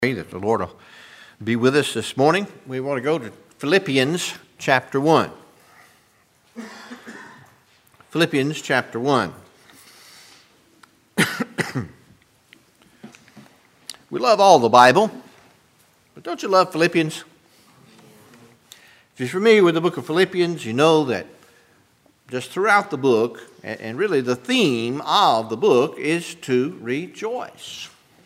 Pray that the Lord will be with us this morning. We want to go to Philippians chapter 1. Philippians chapter 1. We love all the Bible, but don't you love Philippians? If you're familiar with the book of Philippians, you know that just throughout the book, and really the theme of the book is to rejoice.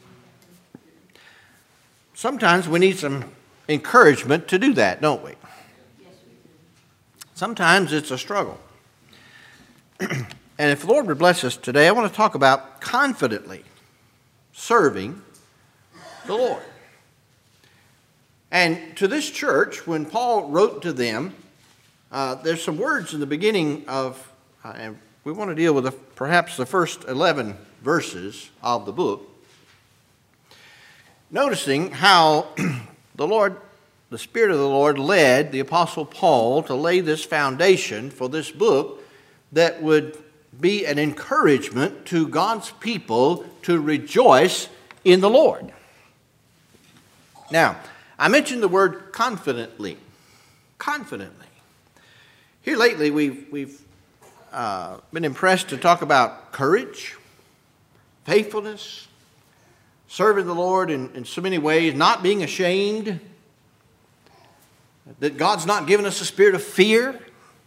Sometimes we need some encouragement to do that, don't we? Sometimes it's a struggle. And if the Lord would bless us today, I want to talk about confidently serving the Lord. And to this church, when Paul wrote to them, there's some words in the beginning of, and we want to deal with perhaps the first 11 verses of the book. Noticing how the Spirit of the Lord led the Apostle Paul to lay this foundation for this book that would be an encouragement to God's people to rejoice in the Lord. Now, I mentioned the word confidently. Confidently. Here lately we've been impressed to talk about courage, faithfulness, serving the Lord in so many ways, not being ashamed, that God's not given us a spirit of fear,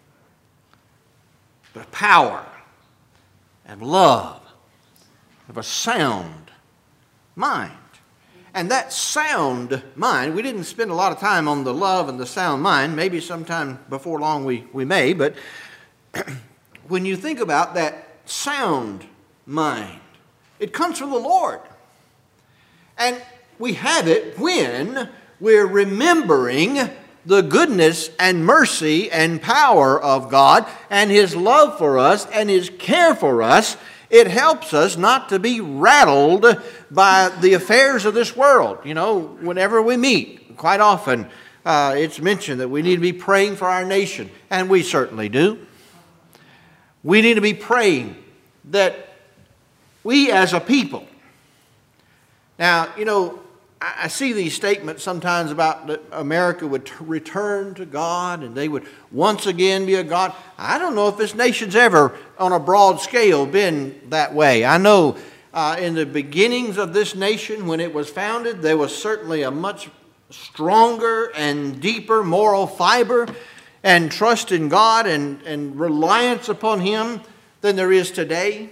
but of power and love, of a sound mind. And that sound mind, we didn't spend a lot of time on the love and the sound mind. Maybe sometime before long we may, but when you think about that sound mind, it comes from the Lord. And we have it when we're remembering the goodness and mercy and power of God and His love for us and His care for us. It helps us not to be rattled by the affairs of this world. You know, whenever we meet, quite often it's mentioned that we need to be praying for our nation, and we certainly do. We need to be praying that we as a people. Now, you know, I see these statements sometimes about that America would return to God and they would once again be a God. I don't know if this nation's ever on a broad scale been that way. I know in the beginnings of this nation when it was founded, there was certainly a much stronger and deeper moral fiber and trust in God and reliance upon Him than there is today.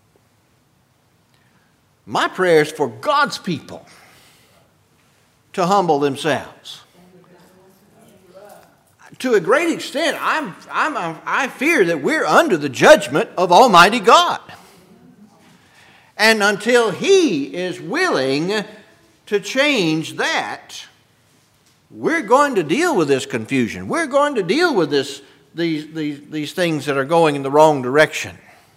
My prayer is for God's people to humble themselves. To a great extent, I fear that we're under the judgment of Almighty God. And until He is willing to change that, we're going to deal with this confusion. We're going to deal with these things that are going in the wrong direction.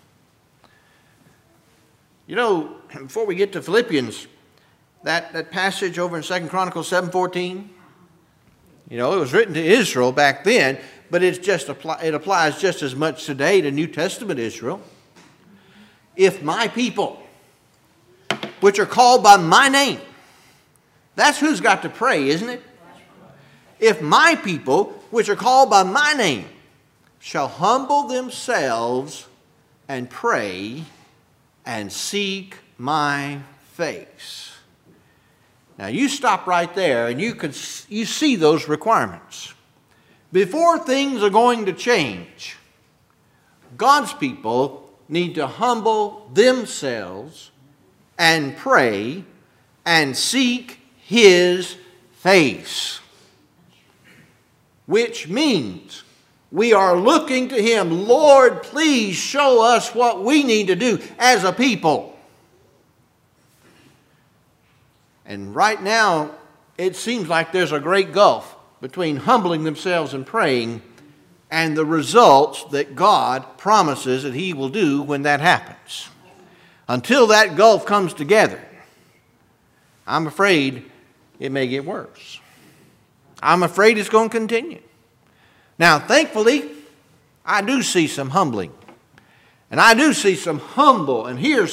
You know, before we get to Philippians, that passage over in 2 Chronicles 7:14, you know, it was written to Israel back then, but it applies just as much today to New Testament Israel. If my people, which are called by my name, that's who's got to pray, isn't it? If my people, which are called by my name, shall humble themselves and pray and seek my face. Now you stop right there and you see those requirements. Before things are going to change, God's people need to humble themselves and pray and seek His face. Which means we are looking to Him. Lord, please show us what we need to do as a people. And right now, it seems like there's a great gulf between humbling themselves and praying and the results that God promises that He will do when that happens. Until that gulf comes together, I'm afraid it may get worse. I'm afraid it's going to continue. Now, thankfully, I do see some humbling. And I do see some humble, and hear some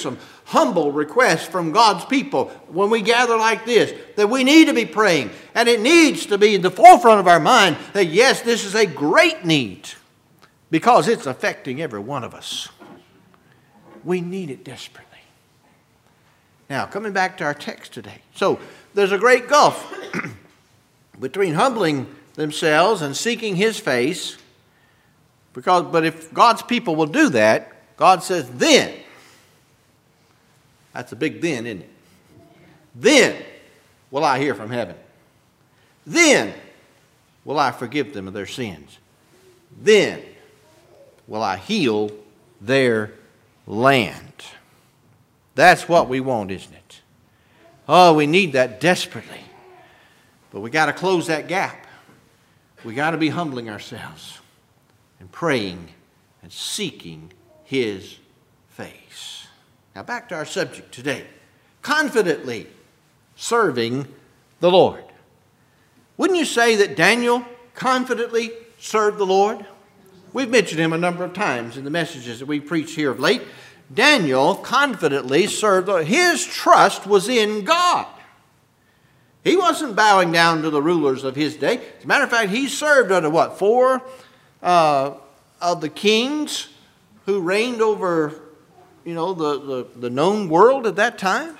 humble request from God's people when we gather like this, that we need to be praying. And it needs to be in the forefront of our mind that yes, this is a great need because it's affecting every one of us. We need it desperately. Now, coming back to our text today. So, there's a great gulf between humbling themselves and seeking His face. But if God's people will do that, God says, then, that's a big then, isn't it? Then will I hear from heaven. Then will I forgive them of their sins. Then will I heal their land. That's what we want, isn't it? Oh, we need that desperately. But we got to close that gap. We got to be humbling ourselves and praying and seeking His face. Now back to our subject today. Confidently serving the Lord. Wouldn't you say that Daniel confidently served the Lord? We've mentioned him a number of times in the messages that we preached here of late. Daniel confidently served the Lord. His trust was in God. He wasn't bowing down to the rulers of his day. As a matter of fact, he served under what? 4 of the kings who reigned over, the known world at that time.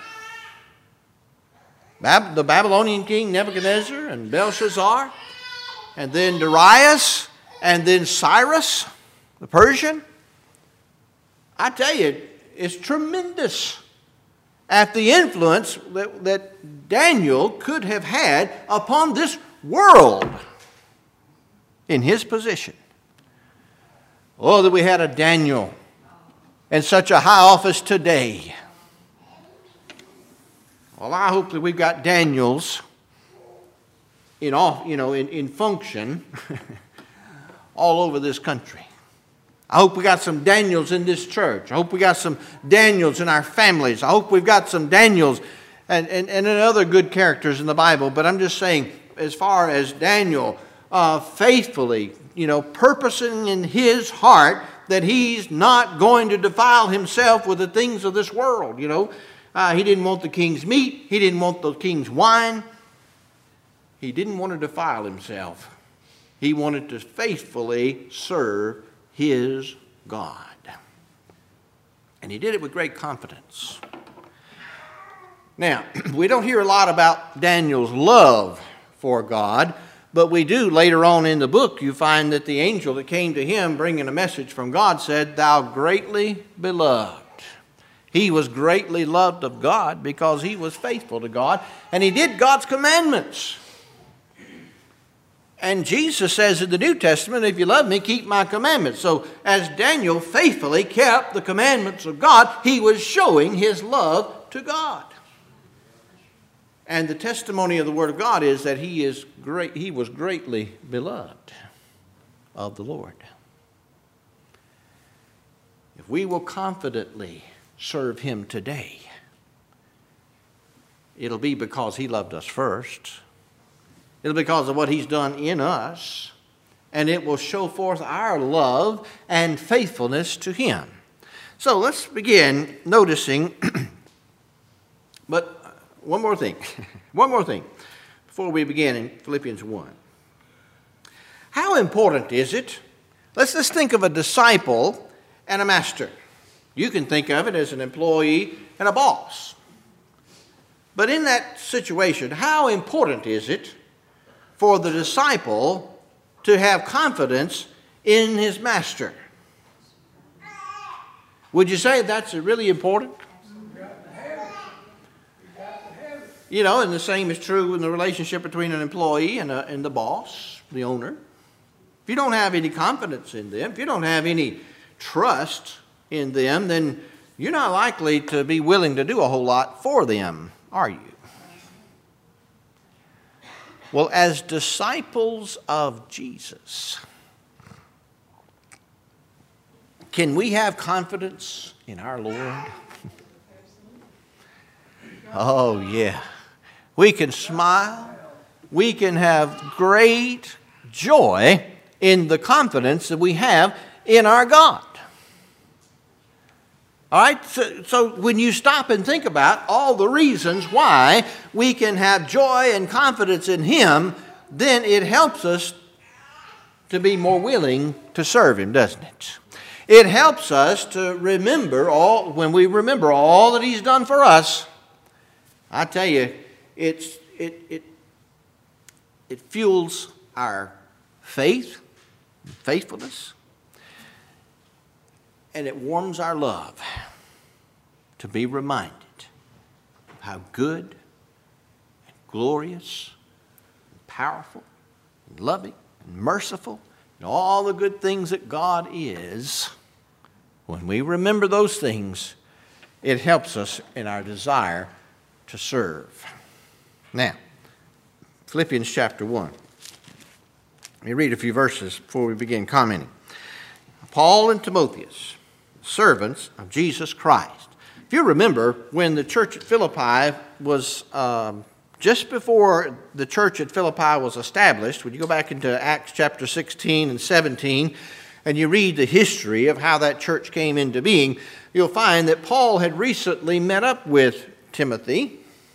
The Babylonian king Nebuchadnezzar and Belshazzar, and then Darius, and then Cyrus, the Persian. I tell you, it's tremendous at the influence that Daniel could have had upon this world in his position. Oh, that we had a Daniel in such a high office today. Well, I hope that we've got Daniels in function all over this country. I hope we got some Daniels in this church. I hope we got some Daniels in our families. I hope we've got some Daniels and in other good characters in the Bible. But I'm just saying, as far as Daniel faithfully, purposing in his heart that he's not going to defile himself with the things of this world. He didn't want the king's meat. He didn't want the king's wine. He didn't want to defile himself. He wanted to faithfully serve his God. And he did it with great confidence. Now, we don't hear a lot about Daniel's love for God, but we do later on in the book. You find that the angel that came to him bringing a message from God said, "Thou greatly beloved." He was greatly loved of God because he was faithful to God, and he did God's commandments. And Jesus says in the New Testament, "If you love me, keep my commandments." So as Daniel faithfully kept the commandments of God, he was showing his love to God. And the testimony of the Word of God is that he was greatly beloved of the Lord. If we will confidently serve him today, it'll be because he loved us first. It'll be because of what he's done in us, and it will show forth our love and faithfulness to him. So let's begin noticing, but one more thing before we begin in Philippians 1. How important is it? Let's just think of a disciple and a master. You can think of it as an employee and a boss. But in that situation, how important is it for the disciple to have confidence in his master? Would you say that's really important? And the same is true in the relationship between an employee and the boss, the owner. If you don't have any confidence in them, if you don't have any trust in them, then you're not likely to be willing to do a whole lot for them, are you? Well, as disciples of Jesus, can we have confidence in our Lord? Oh, yeah. We can smile. We can have great joy in the confidence that we have in our God. All right, so when you stop and think about all the reasons why we can have joy and confidence in Him, then it helps us to be more willing to serve Him, doesn't it? It helps us to remember when we remember all that He's done for us. I tell you, it fuels our faith, faithfulness, and it warms our love to be reminded of how good and glorious and powerful and loving and merciful and all the good things that God is. When we remember those things, it helps us in our desire to serve. Now, Philippians chapter 1. Let me read a few verses before we begin commenting. Paul and Timotheus, servants of Jesus Christ. If you remember, when the church at Philippi was, just before the church at Philippi was established, when you go back into Acts chapter 16 and 17, and you read the history of how that church came into being, you'll find that Paul had recently met up with Timothy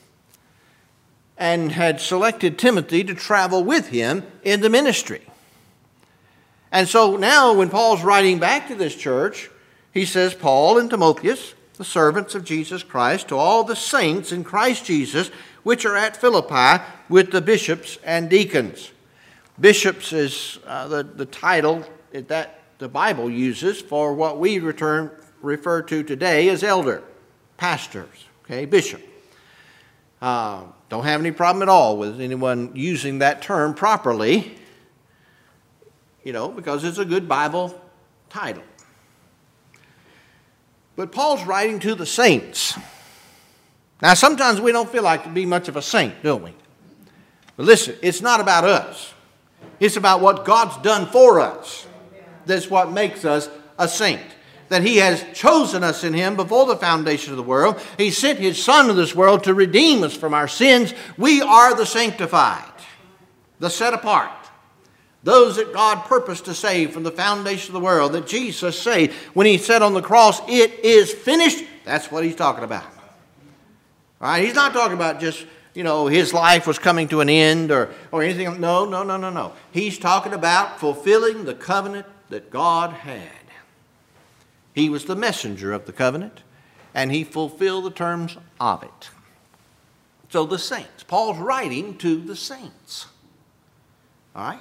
and had selected Timothy to travel with him in the ministry. And so now when Paul's writing back to this church, he says, Paul and Timotheus, the servants of Jesus Christ, to all the saints in Christ Jesus, which are at Philippi, with the bishops and deacons. Bishops is the title that the Bible uses for what we refer to today as elder, pastors, okay, bishop. Don't have any problem at all with anyone using that term properly, because it's a good Bible title. But Paul's writing to the saints. Now, sometimes we don't feel like to be much of a saint, don't we? But listen, it's not about us. It's about what God's done for us. That's what makes us a saint. That He has chosen us in Him before the foundation of the world. He sent His Son to this world to redeem us from our sins. We are the sanctified, the set apart. Those that God purposed to save from the foundation of the world, that Jesus said when He said on the cross, "It is finished." That's what He's talking about. All right? He's not talking about just, His life was coming to an end or anything. No. He's talking about fulfilling the covenant that God had. He was the messenger of the covenant, and He fulfilled the terms of it. So the saints. Paul's writing to the saints. All right?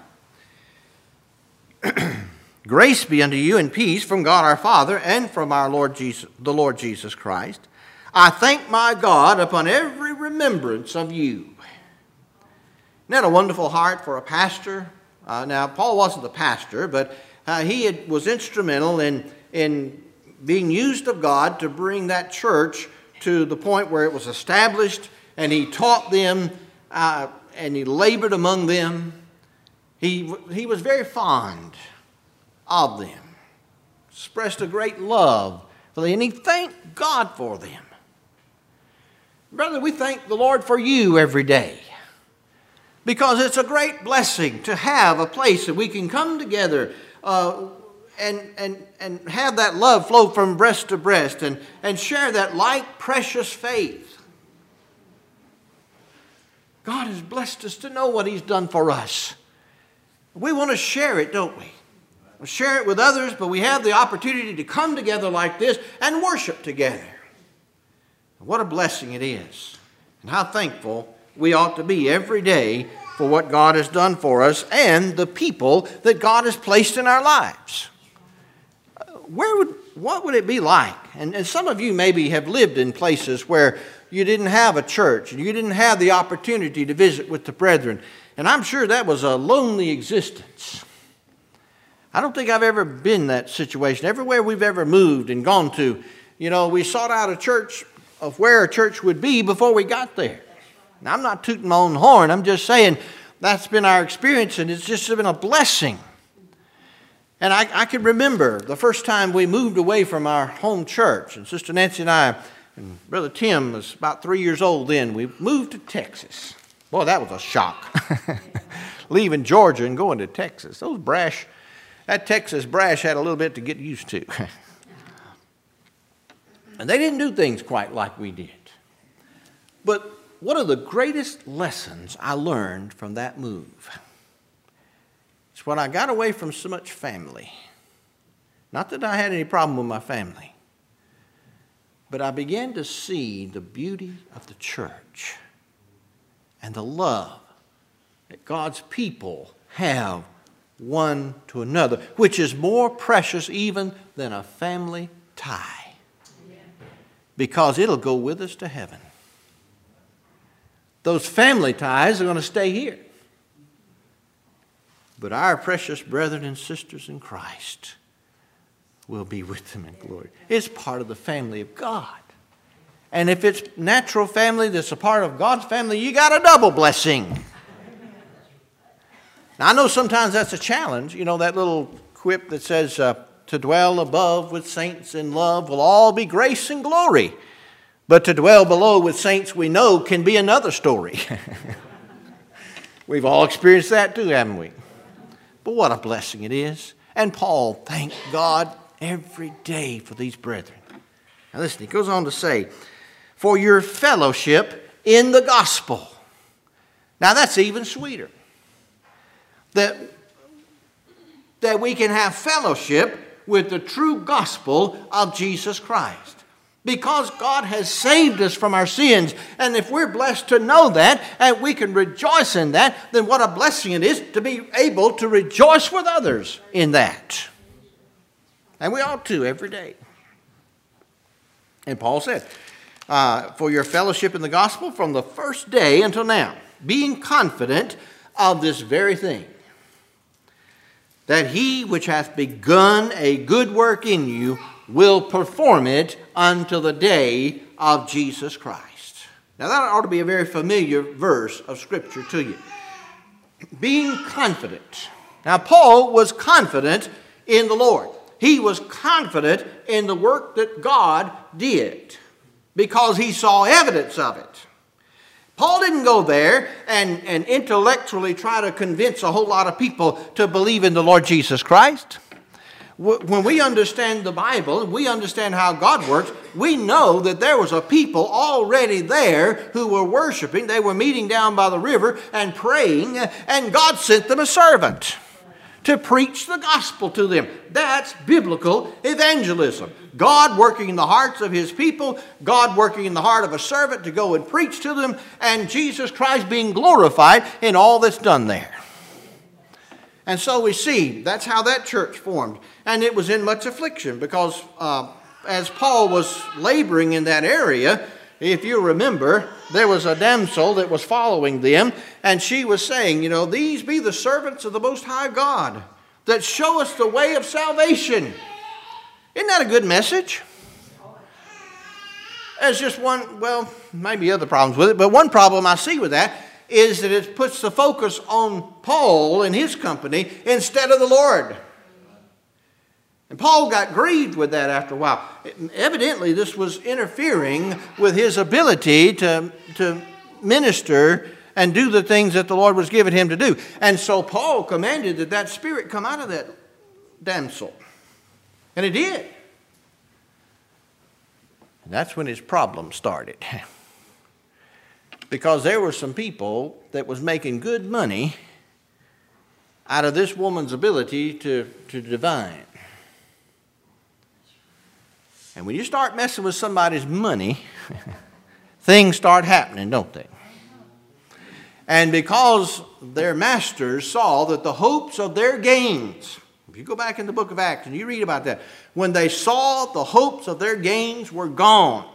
Grace be unto you and peace from God our Father and from our Lord Jesus, the Lord Jesus Christ. I thank my God upon every remembrance of you. Isn't that a wonderful heart for a pastor? Now, Paul wasn't the pastor, but he was instrumental in being used of God to bring that church to the point where it was established, and he taught them and he labored among them. He was very fond of them, expressed a great love for them, and he thanked God for them. Brother, we thank the Lord for you every day, because it's a great blessing to have a place that we can come together and have that love flow from breast to breast and share that like precious faith. God has blessed us to know what He's done for us. We want to share it, don't we? We share it with others, but we have the opportunity to come together like this and worship together. What a blessing it is, and how thankful we ought to be every day for what God has done for us and the people that God has placed in our lives. What would it be like? And some of you maybe have lived in places where you didn't have a church and you didn't have the opportunity to visit with the brethren. And I'm sure that was a lonely existence. I don't think I've ever been in that situation. Everywhere we've ever moved and gone to, we sought out a church of where a church would be before we got there. Now, I'm not tooting my own horn. I'm just saying that's been our experience, and it's just been a blessing. And I can remember the first time we moved away from our home church, and Sister Nancy and I, and Brother Tim was about 3 years old then, we moved to Texas. Boy, that was a shock. Leaving Georgia and going to Texas. That Texas brash had a little bit to get used to. And they didn't do things quite like we did. But one of the greatest lessons I learned from that move is when I got away from so much family. Not that I had any problem with my family, but I began to see the beauty of the church and the love that God's people have one to another, which is more precious even than a family tie, because it'll go with us to heaven. Those family ties are going to stay here. But our precious brethren and sisters in Christ will be with them in glory. It's part of the family of God. And if it's natural family that's a part of God's family, you got a double blessing. Now, I know sometimes that's a challenge. You know, that little quip that says, to dwell above with saints in love will all be grace and glory. But to dwell below with saints we know can be another story. We've all experienced that too, haven't we? But what a blessing it is. And Paul thanked God every day for these brethren. Now listen, he goes on to say, for your fellowship in the gospel. Now that's even sweeter. That we can have fellowship with the true gospel of Jesus Christ. Because God has saved us from our sins. And if we're blessed to know that, and we can rejoice in that, then what a blessing it is to be able to rejoice with others in that. And we ought to every day. And Paul said, for your fellowship in the gospel from the first day until now, being confident of this very thing, that he which hath begun a good work in you will perform it until the day of Jesus Christ. Now that ought to be a very familiar verse of Scripture to you. Being confident. Now Paul was confident in the Lord. He was confident in the work that God did because he saw evidence of it. Paul didn't go there and intellectually try to convince a whole lot of people to believe in the Lord Jesus Christ. When we understand the Bible, we understand how God works, we know that there was a people already there who were worshiping. They were meeting down by the river and praying, and God sent them a servant to preach the gospel to them. That's biblical evangelism. God working in the hearts of his people, God working in the heart of a servant to go and preach to them, and Jesus Christ being glorified in all that's done there. And so we see that's how that church formed. And it was in much affliction because as Paul was laboring in that area, if you remember, there was a damsel that was following them, and she was saying, you know, these be the servants of the Most High God that show us the way of salvation. Isn't that a good message? There's just one, well, maybe other problems with it, but one problem I see with that is that it puts the focus on Paul and his company instead of the Lord. And Paul got grieved with that after a while. Evidently, this was interfering with his ability to minister and do the things that the Lord was giving him to do. And so Paul commanded that that spirit come out of that damsel. And it did. And that's when his problem started. Because there were some people that was making good money out of this woman's ability to divine. And when you start messing with somebody's money, things start happening, don't they? And because their masters saw that the hopes of their gains, if you go back in the book of Acts and you read about that, when they saw the hopes of their gains were gone,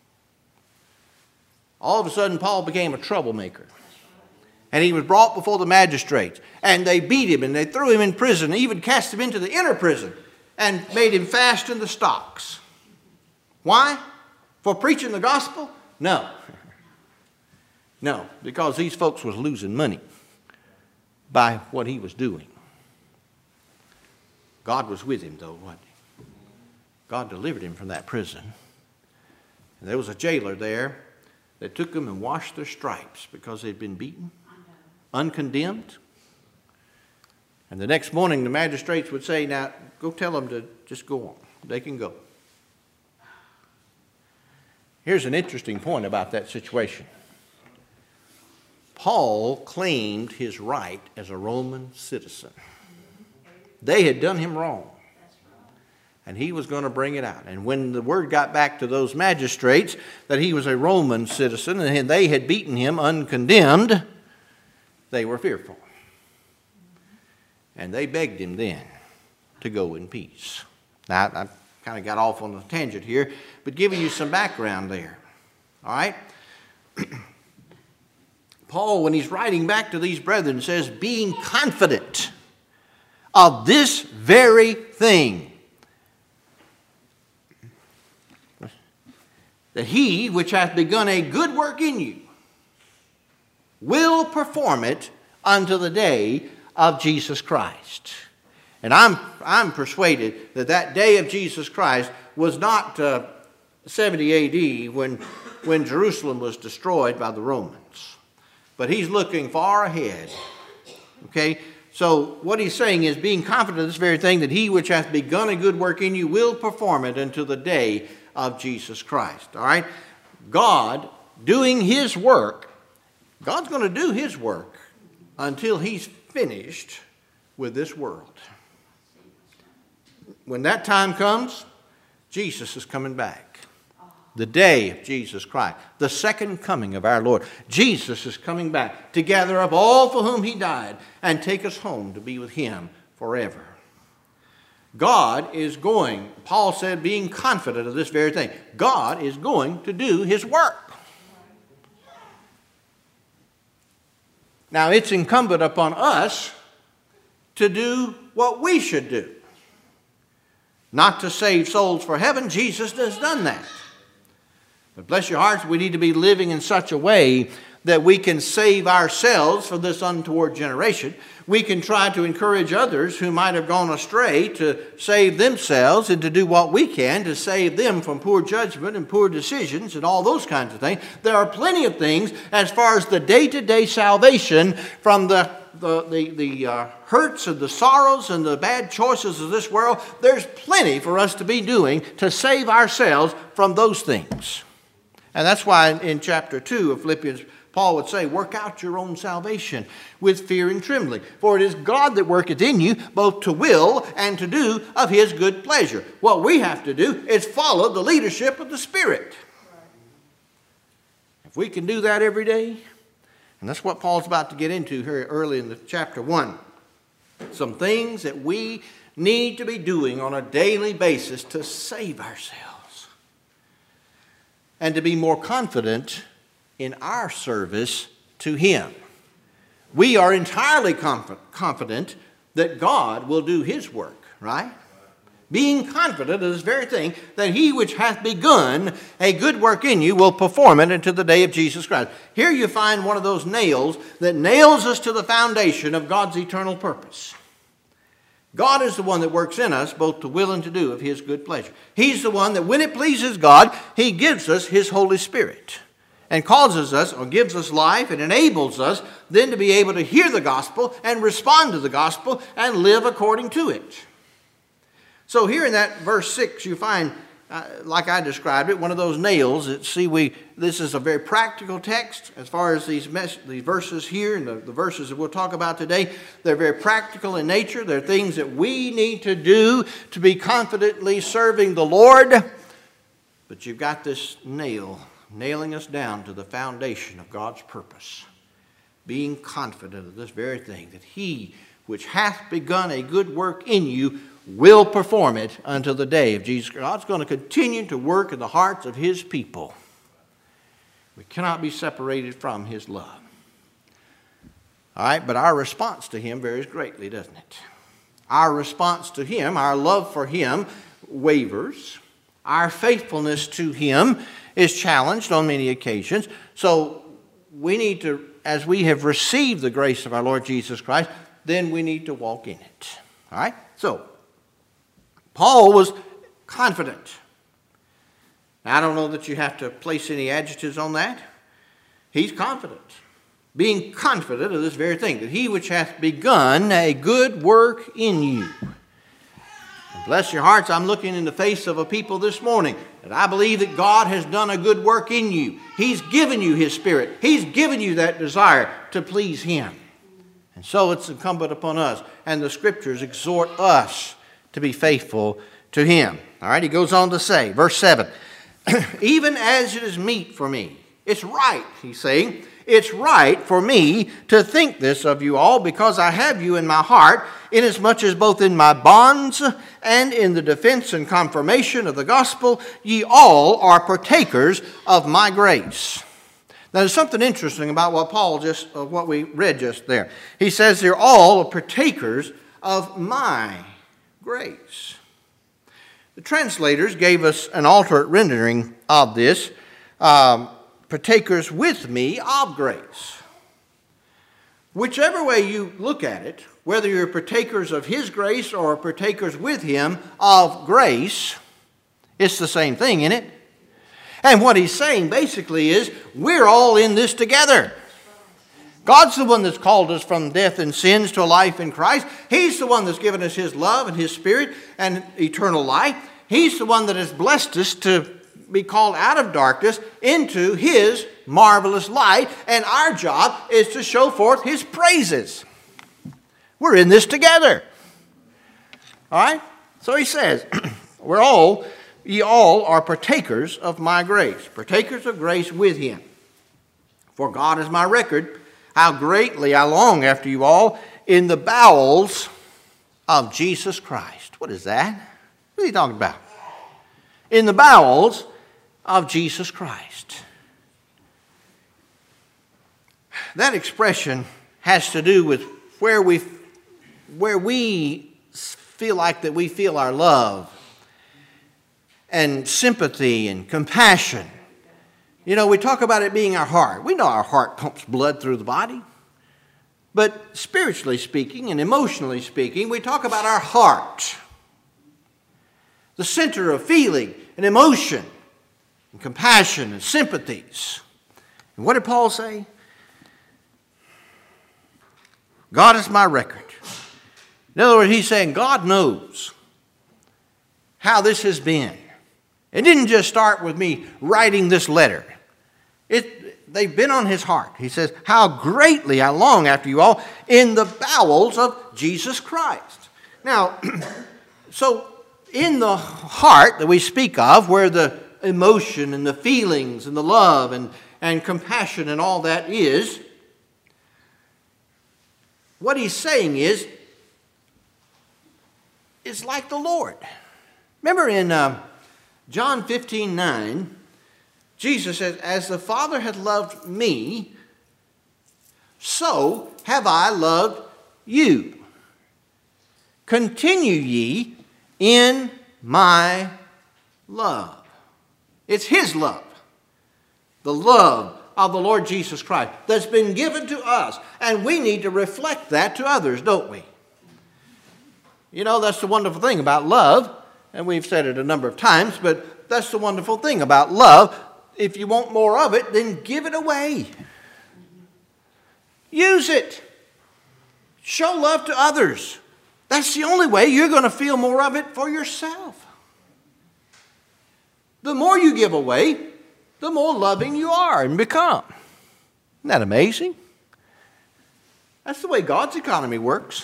all of a sudden Paul became a troublemaker. And he was brought before the magistrates. And they beat him and they threw him in prison, and even cast him into the inner prison and made him fast in the stocks. Why? For preaching the gospel? No. No, because these folks was losing money by what he was doing. God was with him though, wasn't he? God delivered him from that prison. And there was a jailer there that took them and washed their stripes because they'd been beaten, uncondemned. And the next morning the magistrates would say, now go tell them to just go on. They can go. Here's an interesting point about that situation. Paul claimed his right as a Roman citizen. They had done him wrong, and he was going to bring it out. And when the word got back to those magistrates that he was a Roman citizen and they had beaten him uncondemned, they were fearful. And they begged him then to go in peace. Now, I kind of got off on a tangent here, but giving you some background there. All right? Paul, when he's writing back to these brethren, says, being confident of this very thing, that he which hath begun a good work in you will perform it unto the day of Jesus Christ. And I'm persuaded that that day of Jesus Christ was not 70 AD when Jerusalem was destroyed by the Romans. But he's looking far ahead. Okay? So what he's saying is being confident of this very thing, that he which hath begun a good work in you will perform it until the day of Jesus Christ. All right? God doing his work, God's going to do his work until he's finished with this world. When that time comes, Jesus is coming back. The day of Jesus Christ, the second coming of our Lord. Jesus is coming back to gather up all for whom he died and take us home to be with him forever. God is going, Paul said, being confident of this very thing. God is going to do his work. Now, it's incumbent upon us to do what we should do. Not to save souls for heaven. Jesus has done that. But bless your hearts, we need to be living in such a way that we can save ourselves from this untoward generation. We can try to encourage others who might have gone astray to save themselves and to do what we can to save them from poor judgment and poor decisions and all those kinds of things. There are plenty of things as far as the day-to-day salvation from the hurts and the sorrows and the bad choices of this world. There's plenty for us to be doing to save ourselves from those things. And that's why in chapter 2 of Philippians, Paul would say, work out your own salvation with fear and trembling. For it is God that worketh in you both to will and to do of his good pleasure. What we have to do is follow the leadership of the Spirit. If we can do that every day, and that's what Paul's about to get into here early in the chapter 1. Some things that we need to be doing on a daily basis to save ourselves. And to be more confident in our service to him. We are entirely confident that God will do his work, right? Being confident of this very thing, that he which hath begun a good work in you will perform it until the day of Jesus Christ. Here you find one of those nails that nails us to the foundation of God's eternal purpose. God is the one that works in us both to will and to do of his good pleasure. He's the one that when it pleases God, he gives us his Holy Spirit and causes us or gives us life and enables us then to be able to hear the gospel and respond to the gospel and live according to it. So here in that verse 6 you find, like I described it, one of those nails. This is a very practical text as far as these verses here and the verses that we'll talk about today. They're very practical in nature. They're things that we need to do to be confidently serving the Lord. But you've got this nail nailing us down to the foundation of God's purpose. Being confident of this very thing, that he which hath begun a good work in you will perform it until the day of Jesus Christ. God's going to continue to work in the hearts of his people. We cannot be separated from his love. All right, but our response to him varies greatly, doesn't it? Our response to him, our love for him, wavers. Our faithfulness to him is challenged on many occasions. So we need to, as we have received the grace of our Lord Jesus Christ, then we need to walk in it. All right? So, Paul was confident. Now, I don't know that you have to place any adjectives on that. He's confident. Being confident of this very thing, that he which hath begun a good work in you. And bless your hearts, I'm looking in the face of a people this morning that I believe that God has done a good work in you. He's given you His Spirit. He's given you that desire to please Him. And so it's incumbent upon us, and the Scriptures exhort us to be faithful to Him. All right, he goes on to say, verse 7, even as it is meet for me. It's right, he's saying. It's right for me to think this of you all, because I have you in my heart, inasmuch as both in my bonds and in the defense and confirmation of the gospel, ye all are partakers of my grace. Now, there's something interesting about what we read just there. He says they're all partakers of my grace. The translators gave us an alternate rendering of this, partakers with me of grace. Whichever way you look at it, whether you're partakers of His grace or partakers with Him of grace, it's the same thing, isn't it? And what he's saying basically is, we're all in this together. God's the one that's called us from death and sins to a life in Christ. He's the one that's given us His love and His Spirit and eternal life. He's the one that has blessed us to be called out of darkness into His marvelous light. And our job is to show forth His praises. We're in this together. All right? So he says, ye all are partakers of my grace. Partakers of grace with Him. For God is my record, how greatly I long after you all in the bowels of Jesus Christ. What is that? What are you talking about? In the bowels of Jesus Christ. That expression has to do with where we feel like that we feel our love and sympathy and compassion. You know, we talk about it being our heart. We know our heart pumps blood through the body. But spiritually speaking and emotionally speaking, we talk about our heart. The center of feeling and emotion and compassion and sympathies. And what did Paul say? God is my record. In other words, he's saying God knows how this has been. It didn't just start with me writing this letter. They've been on his heart. He says, how greatly I long after you all in the bowels of Jesus Christ. Now, so in the heart that we speak of, where the emotion and the feelings and the love and compassion and all that is, what he's saying is, it's like the Lord. Remember in John 15:9, Jesus says, as the Father hath loved me, so have I loved you. Continue ye in my love. It's His love. The love of the Lord Jesus Christ that's been given to us. And we need to reflect that to others, don't we? You know, that's the wonderful thing about love. And we've said it a number of times, but that's the wonderful thing about love. If you want more of it, then give it away. Use it. Show love to others. That's the only way you're going to feel more of it for yourself. The more you give away, the more loving you are and become. Isn't that amazing? That's the way God's economy works.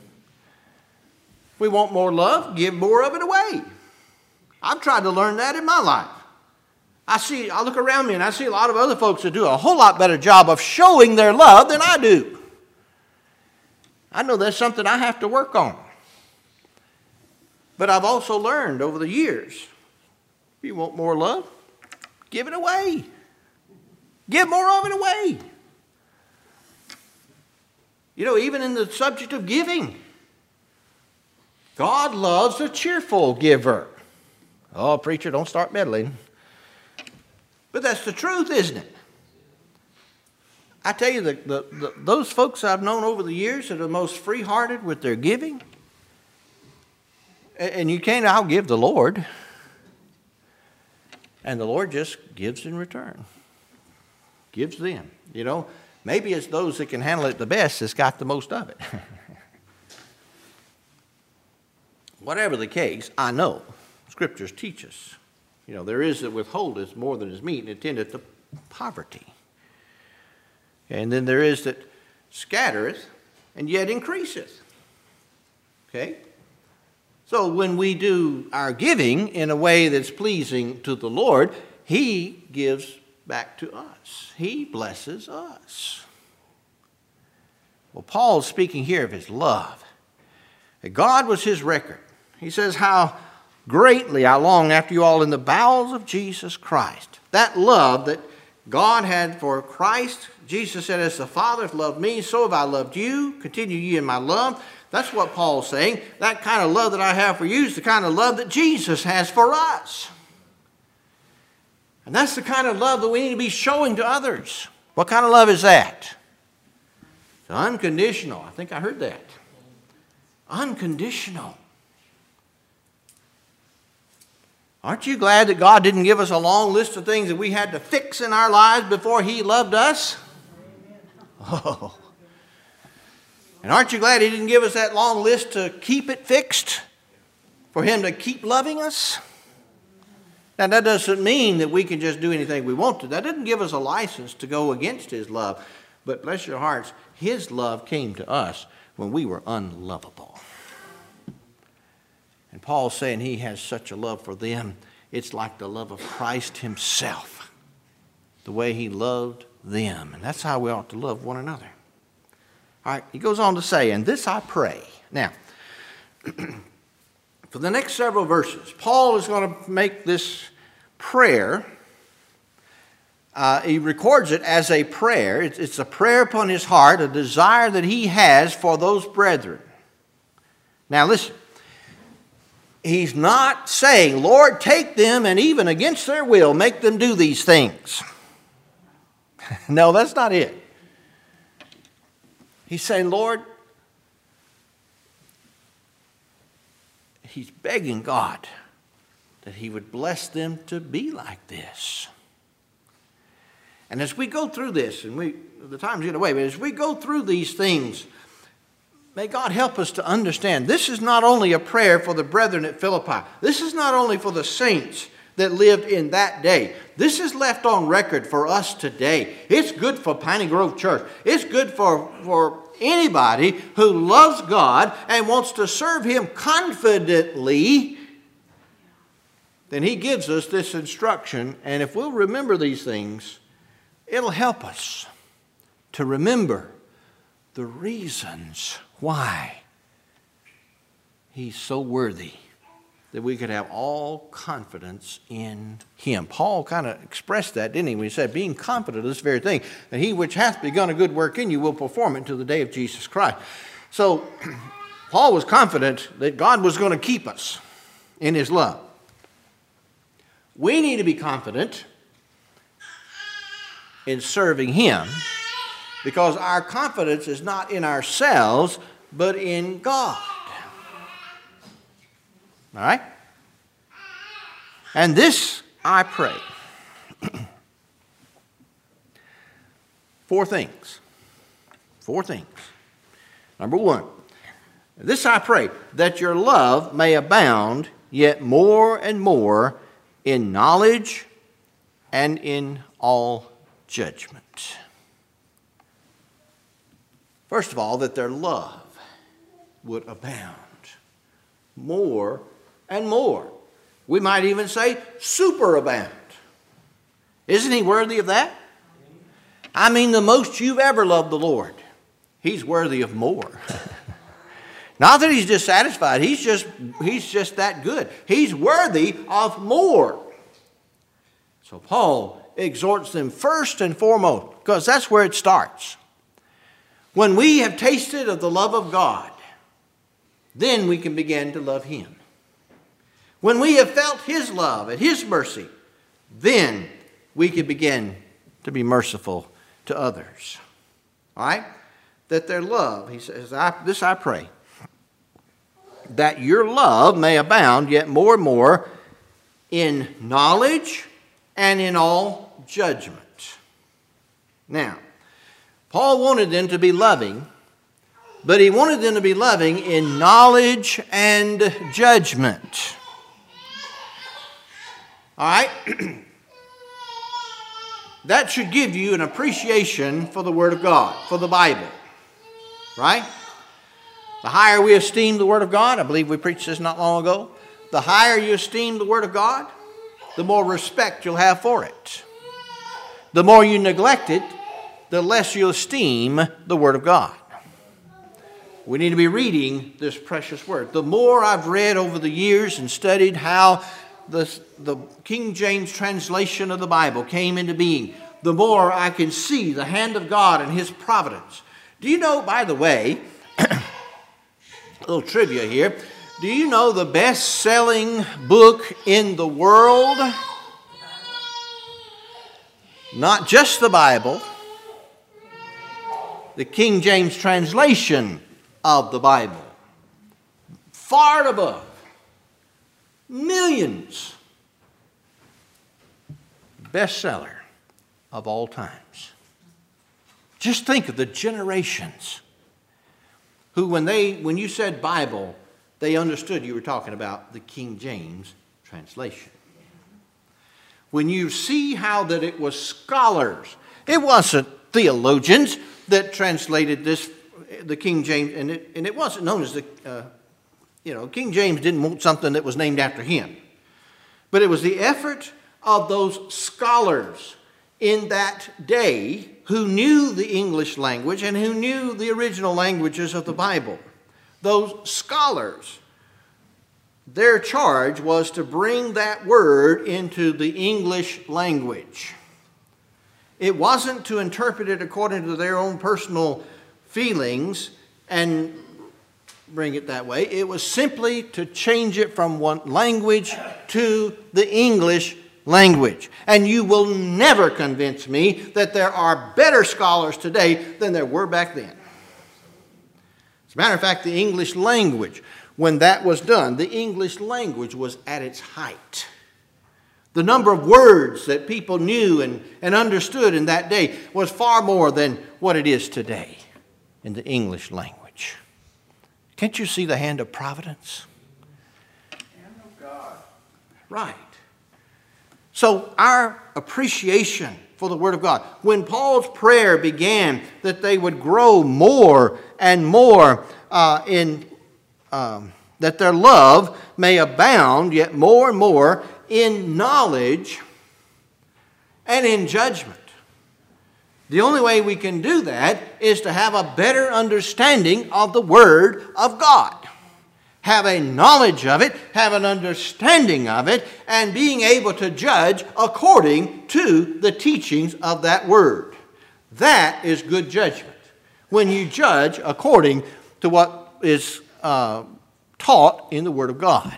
If we want more love, give more of it away. I've tried to learn that in my life. I look around me and I see a lot of other folks that do a whole lot better job of showing their love than I do. I know that's something I have to work on. But I've also learned over the years, if you want more love, give it away. Give more of it away. You know, even in the subject of giving, God loves a cheerful giver. Oh, preacher, don't start meddling. But that's the truth, isn't it? I tell you, those folks I've known over the years that are the most free-hearted with their giving, and you can't outgive the Lord, and the Lord just gives in return. Gives them. You know, maybe it's those that can handle it the best that's got the most of it. whatever the case, I know Scriptures teach us. There is that withholdeth more than is meet, and attendeth to poverty. And then there is that scattereth, and yet increaseth. Okay? So when we do our giving in a way that's pleasing to the Lord, He gives back to us. He blesses us. Well, Paul's speaking here of his love. God was his record. He says, how greatly I long after you all in the bowels of Jesus Christ. That love that God had for Christ, Jesus said, as the Father hath loved me, so have I loved you. Continue ye in my love. That's what Paul's saying. That kind of love that I have for you is the kind of love that Jesus has for us. And that's the kind of love that we need to be showing to others. What kind of love is that? It's unconditional. I think I heard that. Unconditional. Aren't you glad that God didn't give us a long list of things that we had to fix in our lives before He loved us? Oh. And aren't you glad He didn't give us that long list to keep it fixed? For Him to keep loving us? Now, that doesn't mean that we can just do anything we want to. That doesn't give us a license to go against His love. But bless your hearts, His love came to us when we were unlovable. And Paul's saying He has such a love for them. It's like the love of Christ Himself. The way He loved them. And that's how we ought to love one another. All right, he goes on to say, and this I pray. Now, for the next several verses, Paul is going to make this prayer. He records it as a prayer. It's a prayer upon his heart, a desire that he has for those brethren. Now listen, he's not saying, Lord, take them and even against their will, make them do these things. No, that's not it. He's saying, Lord, he's begging God that He would bless them to be like this. And as we go through this, and the time's getting away, but as we go through these things, may God help us to understand this is not only a prayer for the brethren at Philippi. This is not only for the saints that lived in that day. This is left on record for us today. It's good for Piney Grove Church. It's good for anybody who loves God and wants to serve Him confidently. Then He gives us this instruction, and if we'll remember these things, it'll help us to remember the reasons why He's so worthy that we could have all confidence in Him. Paul kind of expressed that, didn't he, when he said, being confident of this very thing, that He which hath begun a good work in you will perform it until the day of Jesus Christ. So, Paul was confident that God was going to keep us in His love. We need to be confident in serving Him because our confidence is not in ourselves, but in God. All right? And this I pray. 4 things. 4 things. Number 1, this I pray, that your love may abound yet more and more in knowledge and in all judgment. First of all, that their love would abound more and more. We might even say superabound. Isn't He worthy of that? I mean, the most you've ever loved the Lord, He's worthy of more. Not that He's just satisfied. He's just that good. He's worthy of more. So Paul exhorts them first and foremost, because that's where it starts. When we have tasted of the love of God, then we can begin to love Him. When we have felt His love and His mercy, then we can begin to be merciful to others. All right? That their love, he says, this I pray, that your love may abound yet more and more in knowledge and in all judgment. Now, Paul wanted them to be loving, But he wanted them to be loving in knowledge and judgment. All right? That should give you an appreciation for the Word of God, for the Bible. Right? The higher we esteem the Word of God, I believe we preached this not long ago, the higher you esteem the Word of God, the more respect you'll have for it. The more you neglect it, the less you'll esteem the Word of God. We need to be reading this precious Word. The more I've read over the years and studied how the King James translation of the Bible came into being, the more I can see the hand of God and His providence. Do you know, by the way, a little trivia here, do you know the best-selling book in the world? Not just the Bible, the King James translation of the Bible. Far above. Millions. Bestseller of all times. Just think of the generations who, when you said Bible, they understood you were talking about the King James translation. When you see how that it was scholars, it wasn't theologians that translated this, the King James, and it wasn't known as the, King James didn't want something that was named after him. But it was the effort of those scholars in that day who knew the English language and who knew the original languages of the Bible. Those scholars, their charge was to bring that word into the English language. It wasn't to interpret it according to their own personal feelings and bring it that way. It was simply to change it from one language to the English language. And you will never convince me that there are better scholars today than there were back then. As a matter of fact, the English language, when that was done, the English language was at its height. The number of words that people knew and understood in that day was far more than what it is today in the English language. Can't you see the hand of providence? Hand of God. Right. So our appreciation for the Word of God, when Paul's prayer began that they would grow more and more that their love may abound yet more and more in knowledge and in judgment. The only way we can do that is to have a better understanding of the Word of God. Have a knowledge of it, have an understanding of it, and being able to judge according to the teachings of that Word. That is good judgment. When you judge according to what is taught in the Word of God.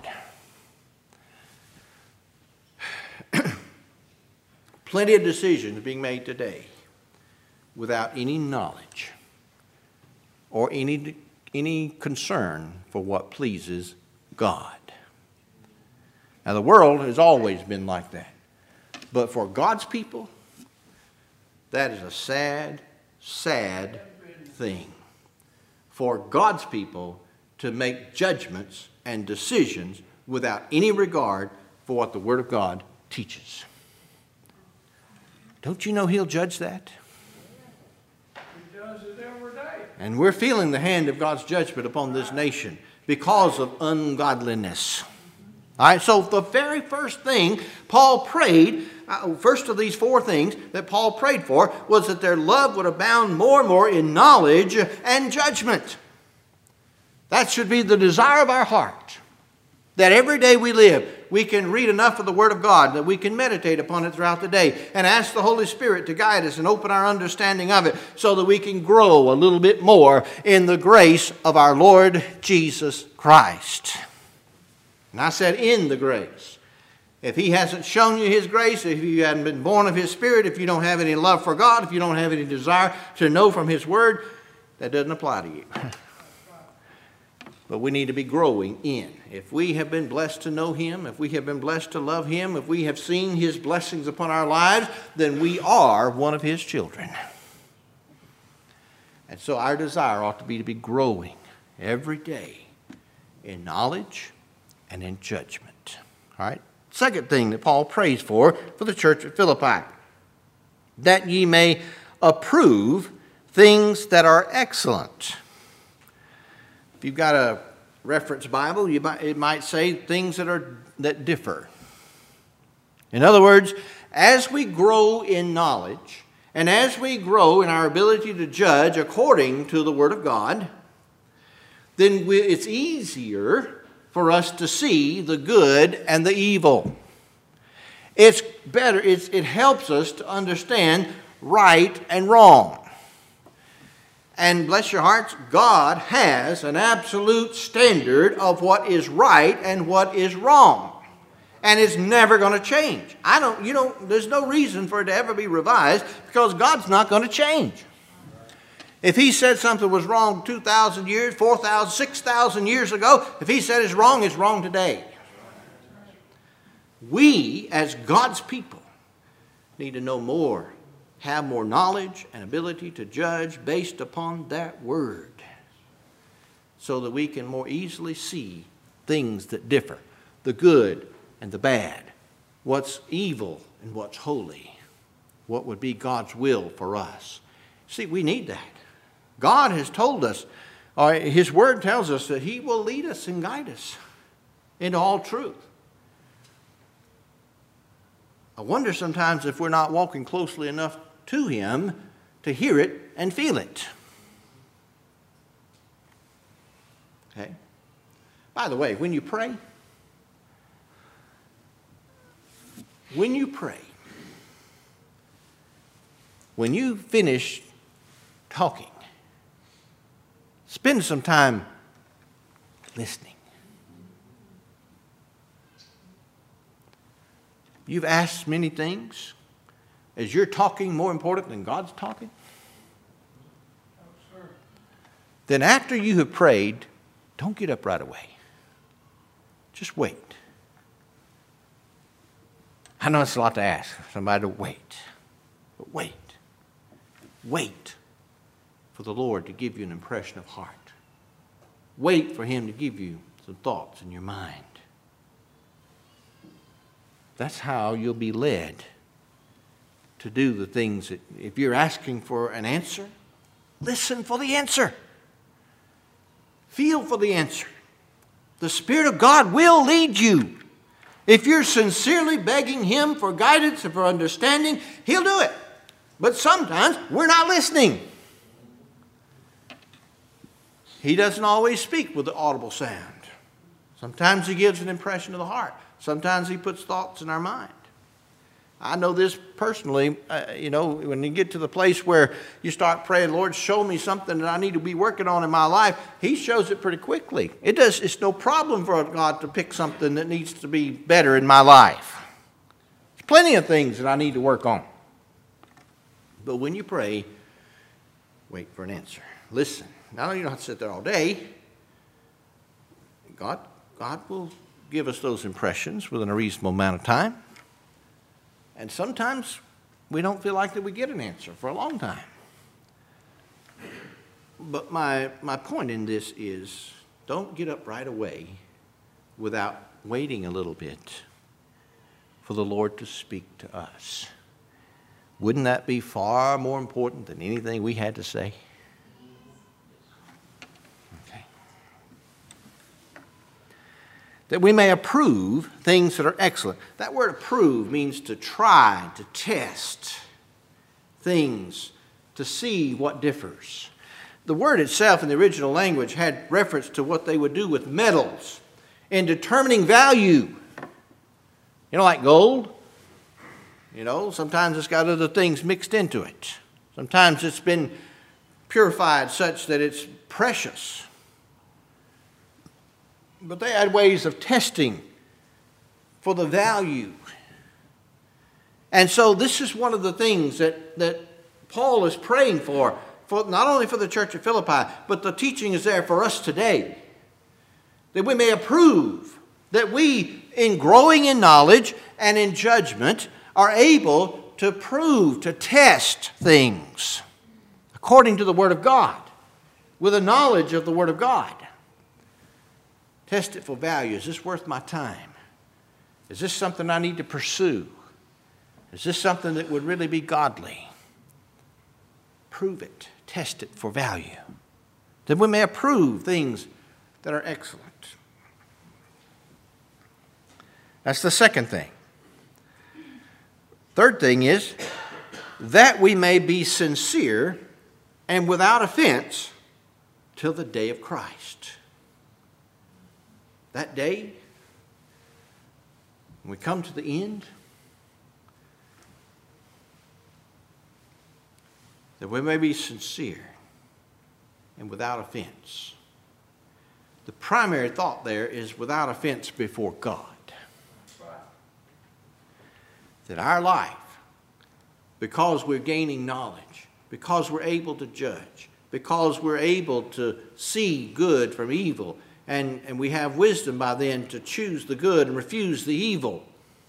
Plenty of decisions being made today without any knowledge or any concern for what pleases God. Now, the world has always been like that. But for God's people, that is a sad, sad thing. For God's people to make judgments and decisions without any regard for what the Word of God teaches. Don't you know He'll judge that? He does it every day. And we're feeling the hand of God's judgment upon this nation because of ungodliness. All right, so the very first thing Paul prayed, first of these four things that Paul prayed for, was that their love would abound more and more in knowledge and judgment. That should be the desire of our heart. That every day we live, we can read enough of the Word of God, that we can meditate upon it throughout the day and ask the Holy Spirit to guide us and open our understanding of it so that we can grow a little bit more in the grace of our Lord Jesus Christ. And I said in the grace. If He hasn't shown you His grace, if you haven't been born of His Spirit, if you don't have any love for God, if you don't have any desire to know from His Word, that doesn't apply to you. But we need to be growing in. If we have been blessed to know Him, if we have been blessed to love Him, if we have seen His blessings upon our lives, then we are one of His children. And so our desire ought to be growing every day in knowledge and in judgment. All right? Second thing that Paul prays for the church at Philippi, that ye may approve things that are excellent. If you've got a reference Bible, it might say things that differ. In other words, as we grow in knowledge and as we grow in our ability to judge according to the Word of God, then it's easier for us to see the good and the evil. It's better, it helps us to understand right and wrong. And bless your hearts, God has an absolute standard of what is right and what is wrong. And it's never going to change. There's no reason for it to ever be revised because God's not going to change. If He said something was wrong 2,000 years, 4,000, 6,000 years ago, if He said it's wrong today. We, as God's people, need to know more, have more knowledge and ability to judge based upon that Word so that we can more easily see things that differ, the good and the bad, what's evil and what's holy, what would be God's will for us. See, we need that. God has told us, His Word tells us that He will lead us and guide us into all truth. I wonder sometimes if we're not walking closely enough to Him to hear it and feel it. Okay? By the way, when you pray, when you finish talking, spend some time listening. You've asked many things. Is your talking more important than God's talking? No, sir. Then after you have prayed, don't get up right away. Just wait. I know it's a lot to ask somebody to wait. But wait. Wait for the Lord to give you an impression of heart. Wait for Him to give you some thoughts in your mind. That's how you'll be led to do the things that, if you're asking for an answer, listen for the answer. Feel for the answer. The Spirit of God will lead you. If you're sincerely begging Him for guidance and for understanding, He'll do it. But sometimes we're not listening. He doesn't always speak with the audible sound. Sometimes He gives an impression of the heart. Sometimes He puts thoughts in our mind. I know this personally, when you get to the place where you start praying, Lord, show me something that I need to be working on in my life, He shows it pretty quickly. It's no problem for God to pick something that needs to be better in my life. There's plenty of things that I need to work on. But when you pray, wait for an answer. Listen. Now, you don't have to sit there all day. God will give us those impressions within a reasonable amount of time. And sometimes we don't feel like that we get an answer for a long time. But my point in this is, don't get up right away without waiting a little bit for the Lord to speak to us. Wouldn't that be far more important than anything we had to say? Okay. That we may approve things that are excellent. That word approve means to try, to test things, to see what differs. The word itself in the original language had reference to what they would do with metals in determining value. Like gold. Sometimes it's got other things mixed into it. Sometimes it's been purified such that it's precious. But they had ways of testing for the value. And so this is one of the things that Paul is praying for not only for the church at Philippi, but the teaching is there for us today. That we may approve, that we, in growing in knowledge and in judgment, are able to prove, to test things. according to the Word of God, with a knowledge of the Word of God. Test it for value. Is this worth my time? Is this something I need to pursue? Is this something that would really be godly? Prove it. Test it for value, that we may approve things that are excellent. That's the second thing. Third thing is that we may be sincere and without offense till the day of Christ. That day, when we come to the end, that we may be sincere and without offense. The primary thought there is without offense before God. That our life, because we're gaining knowledge, because we're able to judge, because we're able to see good from evil, and we have wisdom by then to choose the good and refuse the evil,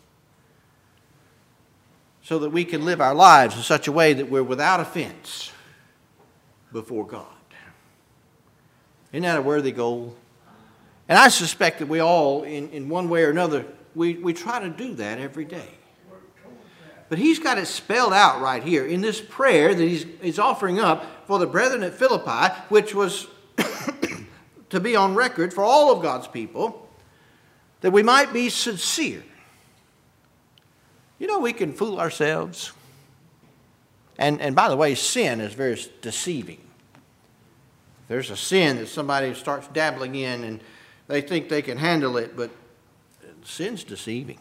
so that we can live our lives in such a way that we're without offense before God. Isn't that a worthy goal? And I suspect that we all, in one way or another, we try to do that every day. But he's got it spelled out right here in this prayer that he's offering up for the brethren at Philippi, which was to be on record for all of God's people, that we might be sincere. You know, we can fool ourselves. And by the way, sin is very deceiving. There's a sin that somebody starts dabbling in and they think they can handle it, but sin's deceiving.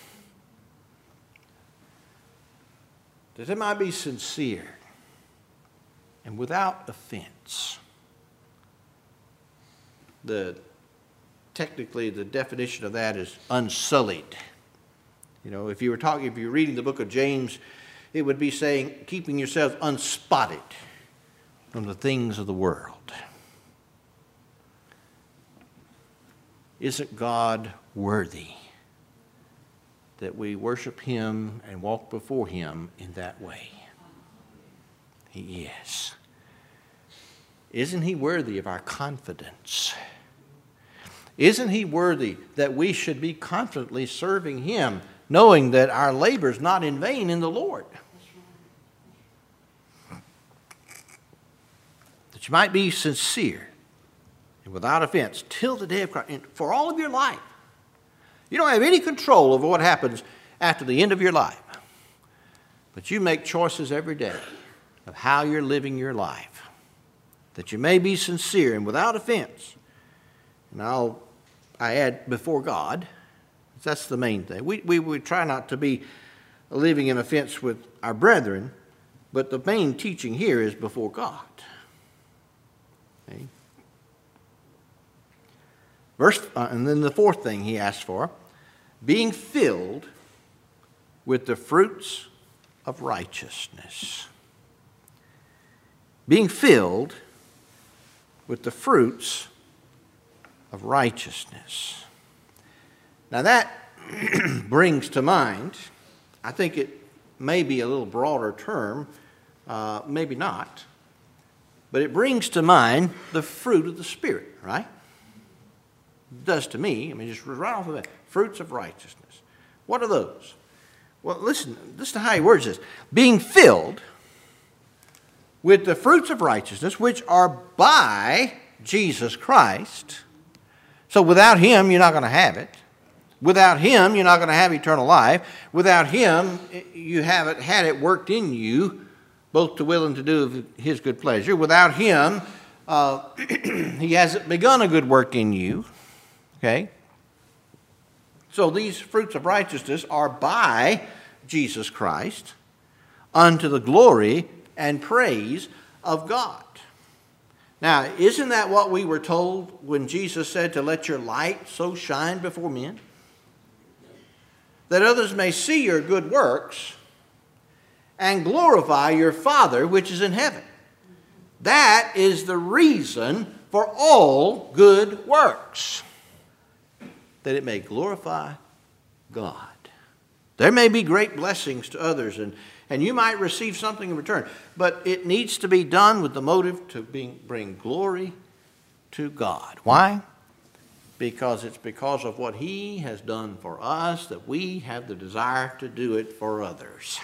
That it might be sincere and without offense. Technically, the definition of that is unsullied. You know, if you're reading the book of James, it would be saying, keeping yourselves unspotted from the things of the world. Isn't God worthy that we worship Him and walk before Him in that way? He is. Isn't He worthy of our confidence? Isn't He worthy that we should be confidently serving Him, knowing that our labor is not in vain in the Lord? That you might be sincere and without offense till the day of Christ, and for all of your life. You don't have any control over what happens after the end of your life. But you make choices every day of how you're living your life, that you may be sincere and without offense. And I add before God. That's the main thing. We try not to be living in offense with our brethren, but the main teaching here is before God. Okay? And then the fourth thing he asked for, being filled with the fruits of righteousness. Being filled with the fruits of righteousness. Now that brings to mind, I think it may be a little broader term, maybe not, but it brings to mind the fruit of the Spirit, right? It does to me. I mean, just right off of that. Fruits of righteousness. What are those? Well, listen to how he words this. Being filled with the fruits of righteousness, which are by Jesus Christ. So without Him, you're not going to have it. Without Him, you're not going to have eternal life. Without Him, you haven't had it worked in you, both to will and to do of His good pleasure. Without Him, He hasn't begun a good work in you. Okay? So these fruits of righteousness are by Jesus Christ unto the glory and praise of God. Now, isn't that what we were told when Jesus said to let your light so shine before men? That others may see your good works and glorify your Father which is in heaven. That is the reason for all good works. That it may glorify God. There may be great blessings to others, And you might receive something in return. But it needs to be done with the motive to bring glory to God. Why? Because it's because of what He has done for us that we have the desire to do it for others.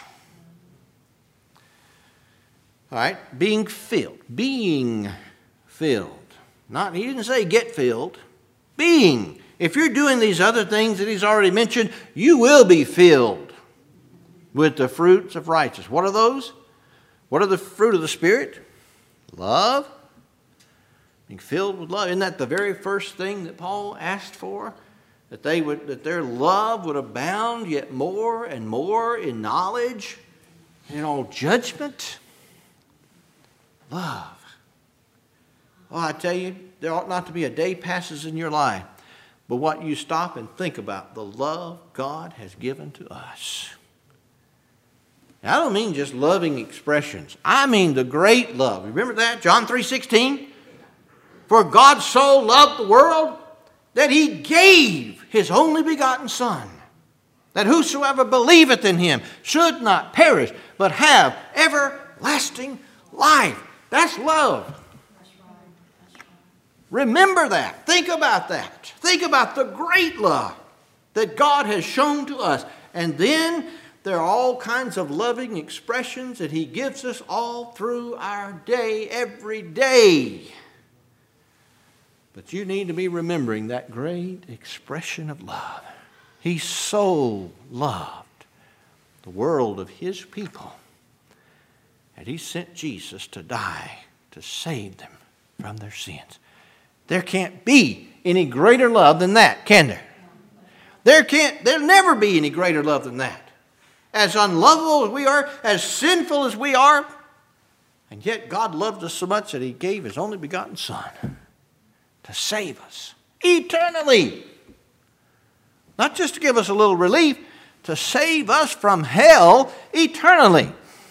All right, being filled. Being filled. Not, He didn't say get filled. Being. If you're doing these other things that He's already mentioned, you will be filled with the fruits of righteousness. What are those? What are the fruit of the Spirit? Love. Being filled with love. Isn't that the very first thing that Paul asked for? That their love would abound yet more and more in knowledge and in all judgment. Love. Well, I tell you, there ought not to be a day passes in your life but what you stop and think about the love God has given to us. Now, I don't mean just loving expressions. I mean the great love. Remember that? John 3:16? For God so loved the world that He gave His only begotten Son, that whosoever believeth in Him should not perish, but have everlasting life. That's love. Remember that. Think about that. Think about the great love that God has shown to us. And then there are all kinds of loving expressions that He gives us all through our day, every day. But you need to be remembering that great expression of love. He so loved the world of His people that He sent Jesus to die to save them from their sins. There can't be any greater love than that, can there? There'll never be any greater love than that. As unlovable as we are, as sinful as we are, and yet God loved us so much that He gave His only begotten Son to save us eternally. Not just to give us a little relief, to save us from hell eternally.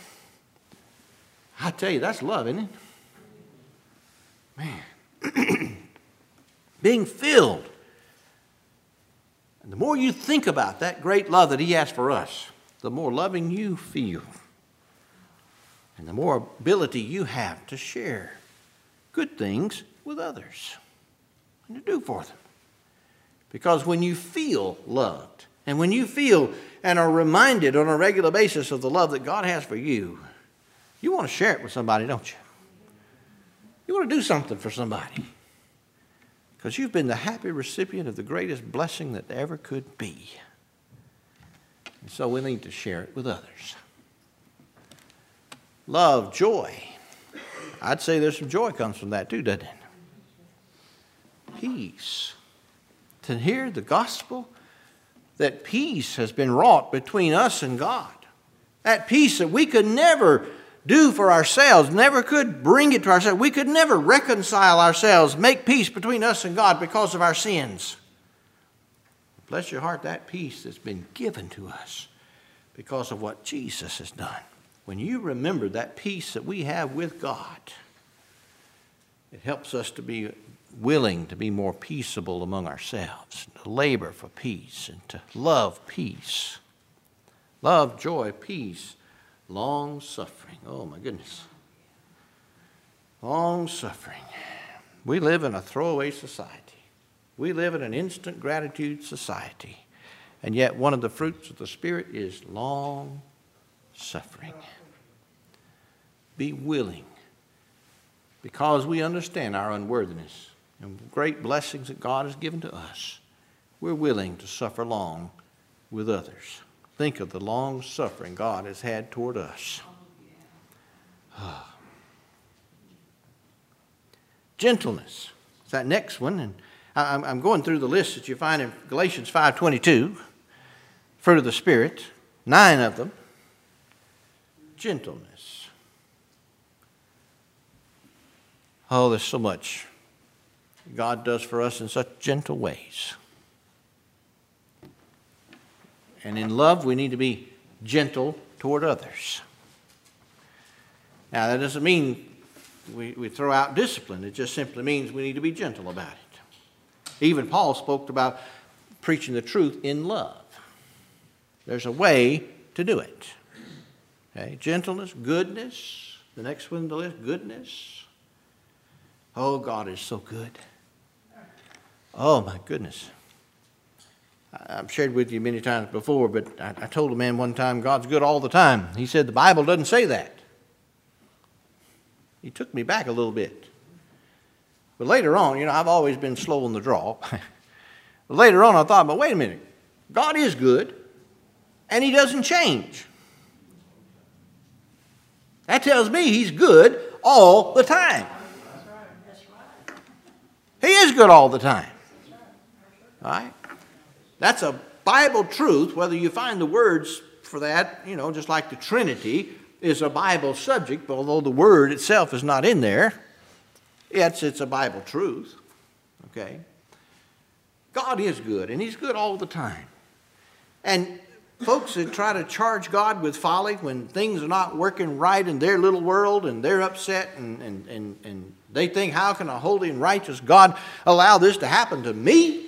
I tell you, that's love, isn't it? Man. Being filled. And the more you think about that great love that He has for us, the more loving you feel. And the more ability you have to share good things with others and to do for them. Because when you feel loved, and when you feel and are reminded on a regular basis of the love that God has for you, you want to share it with somebody, don't you? You want to do something for somebody. Because you've been the happy recipient of the greatest blessing that there ever could be. And so we need to share it with others. Love, joy. I'd say there's some joy comes from that too, doesn't it? Peace. To hear the gospel that peace has been wrought between us and God. That peace that we could never do for ourselves, never could bring it to ourselves. We could never reconcile ourselves, make peace between us and God because of our sins. Bless your heart, that peace that's been given to us because of what Jesus has done. When you remember that peace that we have with God, it helps us to be willing to be more peaceable among ourselves, to labor for peace and to love peace. Love, joy, peace, long suffering. Oh my goodness. Long suffering. We live in a throwaway society. We live in an instant gratitude society. And yet one of the fruits of the Spirit is long suffering. Be willing, because we understand our unworthiness and great blessings that God has given to us. We're willing to suffer long with others. Think of the long suffering God has had toward us. Gentleness. It's that next one. And I'm going through the list that you find in Galatians 5:22. Fruit of the Spirit. 9 of them. Gentleness. Oh, there's so much God does for us in such gentle ways. And in love, we need to be gentle toward others. Now, that doesn't mean we throw out discipline. It just simply means we need to be gentle about it. Even Paul spoke about preaching the truth in love. There's a way to do it. Okay? Gentleness, goodness. The next one on the list, goodness. Oh, God is so good. Oh, my goodness. I've shared with you many times before, but I told a man one time, God's good all the time. He said, the Bible doesn't say that. He took me back a little bit. But later on, I've always been slow on the draw. But later on, I thought, but wait a minute. God is good, and He doesn't change. That tells me He's good all the time. He is good all the time. All right? That's a Bible truth, whether you find the words for that, just like the Trinity is a Bible subject, but although the word itself is not in there, it's a Bible truth. Okay? God is good, and He's good all the time. And folks that try to charge God with folly when things are not working right in their little world and they're upset and they think, how can a holy and righteous God allow this to happen to me?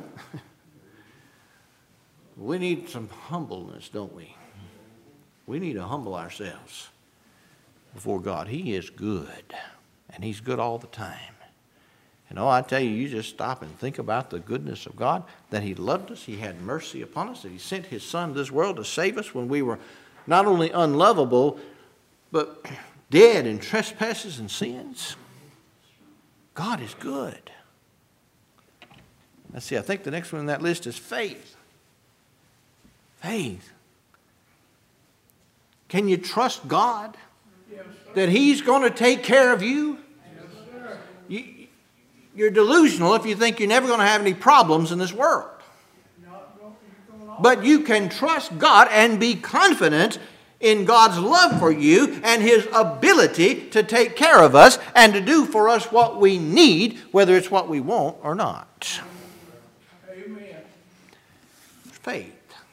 We need some humbleness, don't we? We need to humble ourselves before God. He is good, and He's good all the time. I tell you, you just stop and think about the goodness of God, that He loved us, He had mercy upon us, that He sent His Son to this world to save us when we were not only unlovable, but dead in trespasses and sins. God is good. Let's see, I think the next one on that list is faith. Faith. Can you trust God that He's going to take care of you? You're delusional if you think you're never going to have any problems in this world. But you can trust God and be confident in God's love for you and His ability to take care of us and to do for us what we need, whether it's what we want or not. Amen. Faith.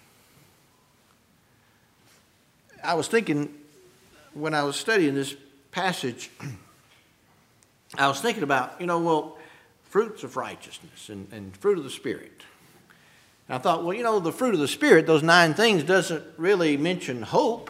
I was thinking when I was studying this passage, I was thinking about, fruits of righteousness and fruit of the Spirit. And I thought, the fruit of the Spirit, those 9 things, doesn't really mention hope.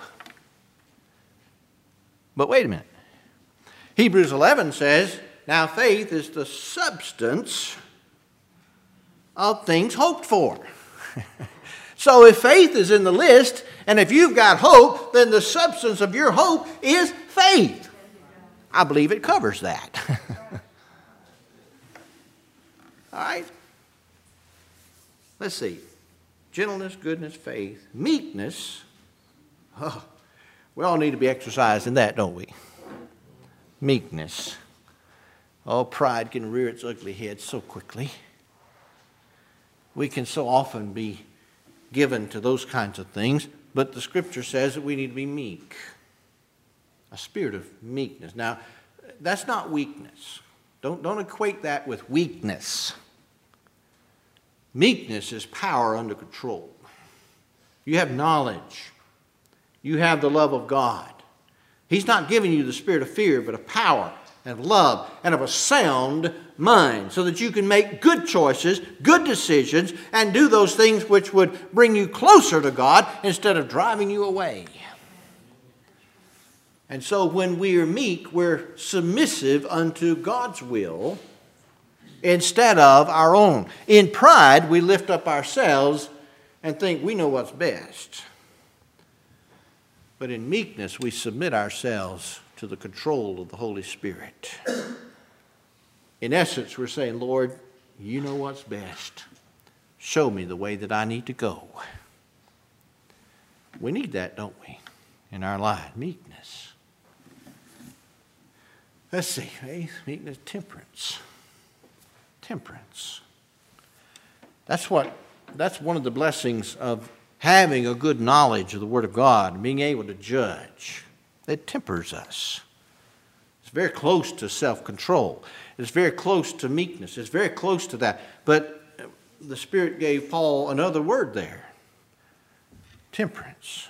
But wait a minute. Hebrews 11 says, now faith is the substance of things hoped for. So if faith is in the list, and if you've got hope, then the substance of your hope is faith. I believe it covers that. All right? Let's see. Gentleness, goodness, faith, meekness. Oh, we all need to be exercised in that, don't we? Meekness. Oh, pride can rear its ugly head so quickly. We can so often be given to those kinds of things, but the Scripture says that we need to be meek. A spirit of meekness. Now, that's not weakness. Don't equate that with weakness. Meekness is power under control. You have knowledge. You have the love of God. He's not giving you the spirit of fear, but of power and love and of a sound mind so that you can make good choices, good decisions, and do those things which would bring you closer to God instead of driving you away. And so when we are meek, we're submissive unto God's will instead of our own. In pride, we lift up ourselves and think we know what's best. But in meekness, we submit ourselves to the control of the Holy Spirit. In essence, we're saying, Lord, you know what's best. Show me the way that I need to go. We need that, don't we, in our life? Meekness. Let's see, faith, meekness, temperance. Temperance. That's one of the blessings of having a good knowledge of the Word of God and being able to judge. It tempers us. It's very close to self-control. It's very close to meekness. It's very close to that. But the Spirit gave Paul another word there. Temperance.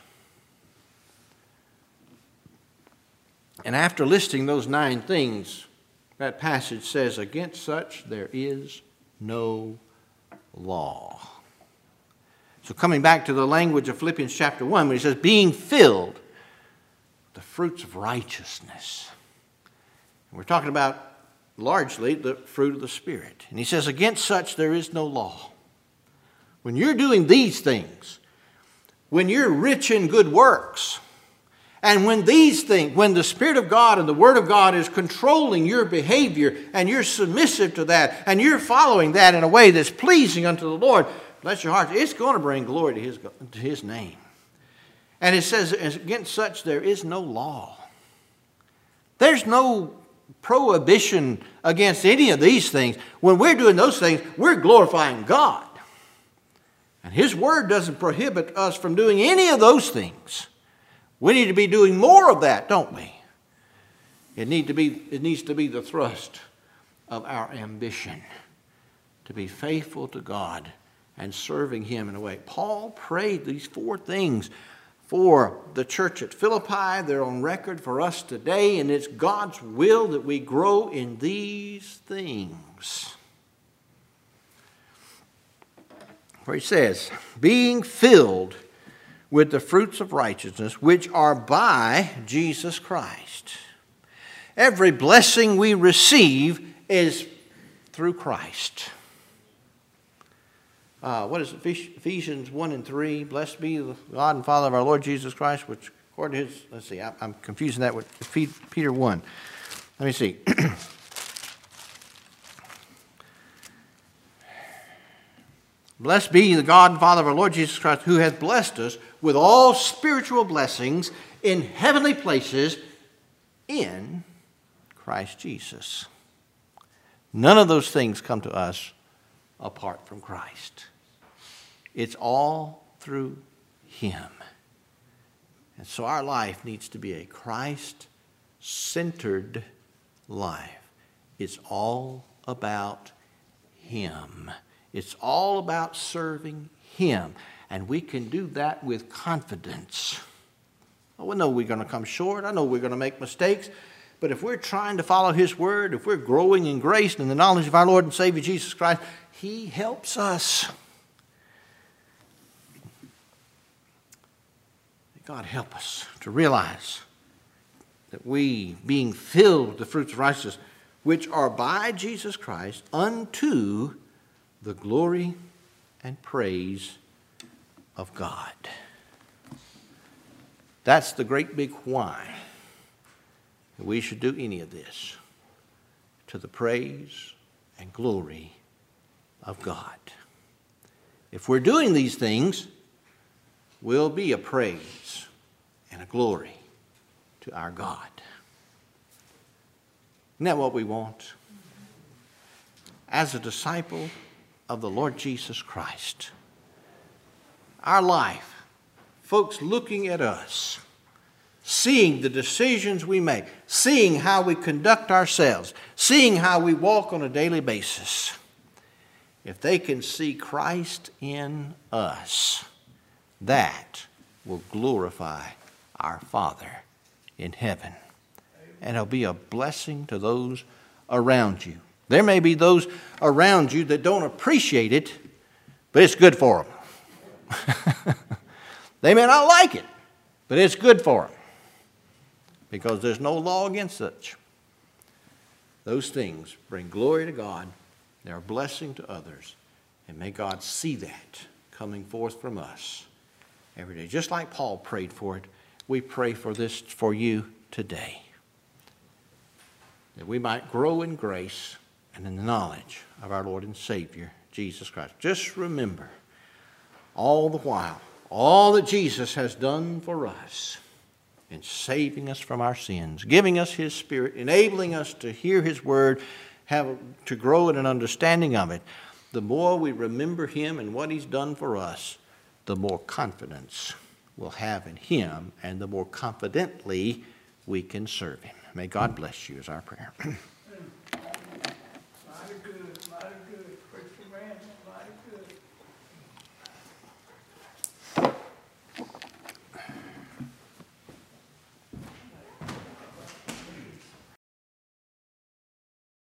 And after listing those 9 things, that passage says, against such there is no law. So coming back to the language of Philippians chapter 1, when he says, being filled the fruits of righteousness. And we're talking about largely the fruit of the Spirit. And he says, against such there is no law. When you're doing these things, when you're rich in good works, and when these things, when the Spirit of God and the Word of God is controlling your behavior, and you're submissive to that, and you're following that in a way that's pleasing unto the Lord, bless your heart, it's going to bring glory to His name. And it says, against such there is no law. There's no prohibition against any of these things. When we're doing those things, we're glorifying God. And His Word doesn't prohibit us from doing any of those things. We need to be doing more of that, don't we? It needs to be the thrust of our ambition, to be faithful to God and serving Him in a way. Paul prayed these 4 things for the church at Philippi. They're on record for us today, and it's God's will that we grow in these things. Where he says, being filled with the fruits of righteousness, which are by Jesus Christ. Every blessing we receive is through Christ. What is it? Ephesians 1 and 3. Blessed be the God and Father of our Lord Jesus Christ, which according to His, let's see, I'm confusing that with Peter 1. Let me see. Blessed be the God and Father of our Lord Jesus Christ, who hath blessed us with all spiritual blessings in heavenly places in Christ Jesus. None of those things come to us apart from Christ. It's all through Him. And so our life needs to be a Christ-centered life. It's all about Him. It's all about serving Him. And we can do that with confidence. Oh, we know we're going to come short. I know we're going to make mistakes. But if we're trying to follow His Word, if we're growing in grace and in the knowledge of our Lord and Savior Jesus Christ, He helps us. May God help us to realize that we, being filled with the fruits of righteousness, which are by Jesus Christ, unto the glory and praise of God. That's the great big why that we should do any of this, to the praise and glory of God. If we're doing these things, we'll be a praise and a glory to our God. Isn't that what we want? As a disciple of the Lord Jesus Christ, our life, folks looking at us, seeing the decisions we make, seeing how we conduct ourselves, seeing how we walk on a daily basis, if they can see Christ in us, that will glorify our Father in heaven. And it'll be a blessing to those around you. There may be those around you that don't appreciate it, but it's good for them. They may not like it, but it's good for them. Because there's no law against such. Those things bring glory to God. They're a blessing to others. And may God see that coming forth from us every day. Just like Paul prayed for it, we pray for this for you today. That we might grow in grace and in the knowledge of our Lord and Savior, Jesus Christ. Just remember, all the while, all that Jesus has done for us in saving us from our sins, giving us His Spirit, enabling us to hear His Word, to grow in an understanding of it. The more we remember Him and what He's done for us, the more confidence we'll have in Him, and the more confidently we can serve Him. May God bless you is our prayer.